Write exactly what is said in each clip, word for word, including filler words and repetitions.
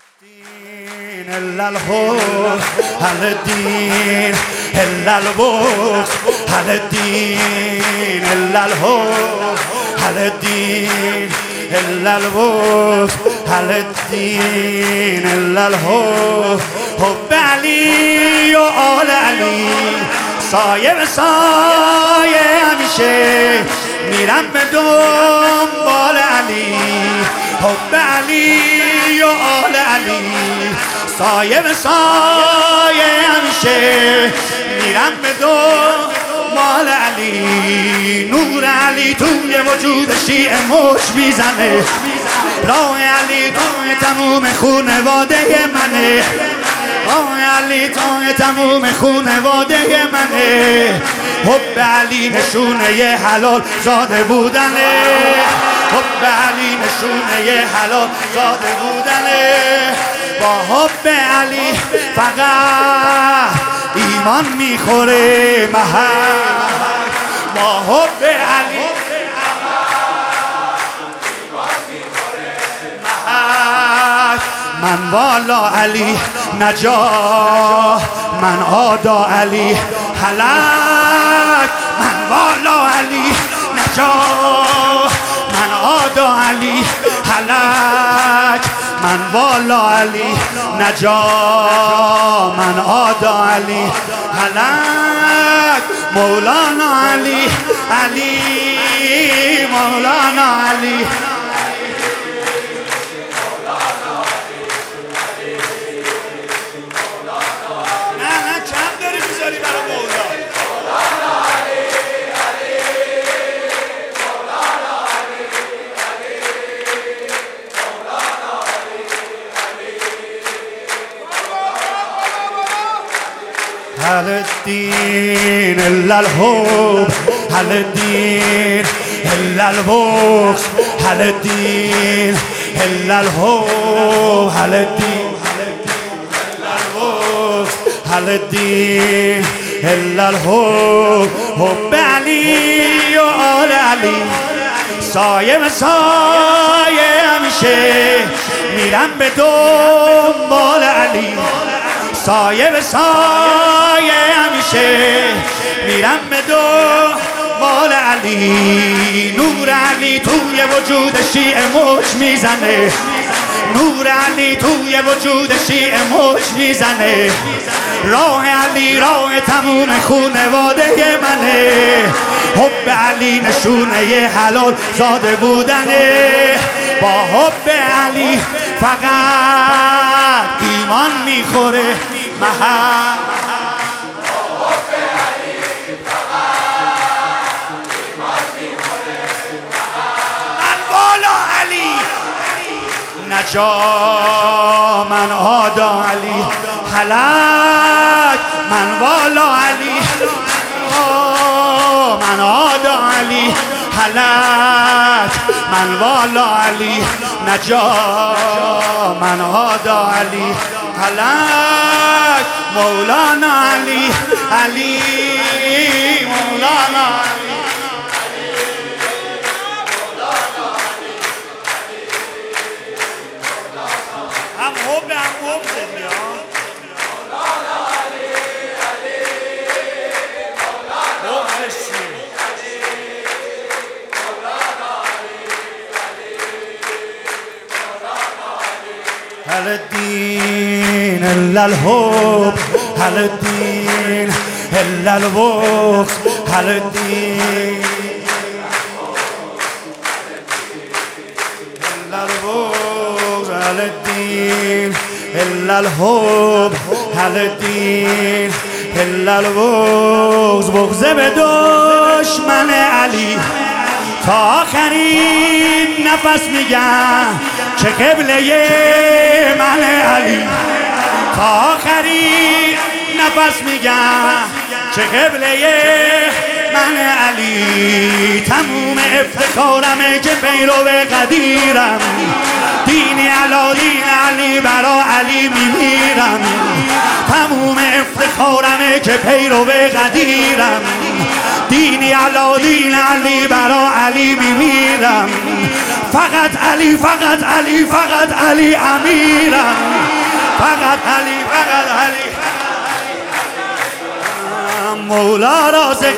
الدين إلا الحب على الدين إلا البغض على الدين إلا الحب على الدين إلا البغض على الدين إلا الحب حب علی و آل علی سایه به سایه همیشه میرم به دنبال علی حب علی و آل علی سایه به سایه همیشه میرم به دنبال علی نور علی توی وجود شیعه مش میزنه راه علی توی تموم خونواده منه راه علی توی تموم خونواده منه حب علی نشونه ی حلال زاده بودنه حب علی نشونه ی حلال زاده بودنه با حب علی فقط ایمان میخوره محل با حب علی من والا علی نجا من آدا علی هلاک من والا علی نجا من آدا علی هلاک من والا علی نجا من آدا علی هلاک مولانا علی علی مولانا علی على الدين إلا الحب على الدين إلا البغض على الدين إلا الحب على الدين إلا البغض على الدين إلا الحب حب علی و آل علی سایه به سایه همیشه میرم به دنبال علی سایه به سایه همیشه میرم به دنبال علی نور علی توی وجود شیعه مش میزنه نور علی توی وجود شیعه مش میزنه راه علی راه تموم خونواده منه حب علی نشونه ی حلال زاده بودنه با حب علی فقط ایمان میخوره محل با حب علی فقط ایمان میخوره من والا علی نجا من آدا علی هلاک من والا علی من آدا علی هلاک من والا علی نجا من آدا علی هلاک مولانا علی علی مولانا علی هم حب هم حب زدی ها على الدين إلا الحب على الدين إلا البغض على الدين إلا البغض على الدين إلا الحب على الدين إلا البغض بغض به دشمن علی تا آخرین نفس میگم چه قبله من علی تا آخرین نفس میگم چه قبله من علی تموم افتخارمه که پیرو قدیرم دینی علا دین علی برا علی میمیرم تموم افتخارمه که پیرو قدیرم دینی علا دین علی برا علی میمیرم فقط علی فقط علی فقط علی امیرم فقط علی فقط علی مولا رازق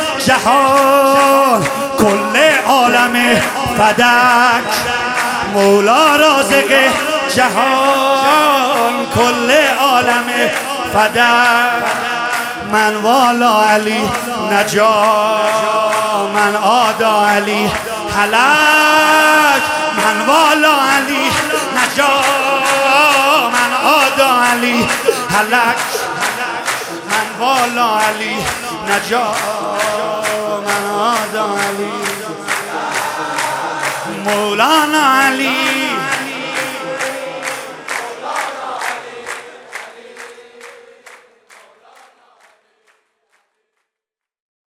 جهان کل عالم فدک مولا رازق جهان کل عالم فدک من والا علی نجا من آدا علی هلاک من والا علی نجا من آدا علی هلاک من والا علی نجا من آدا علی مولانا علی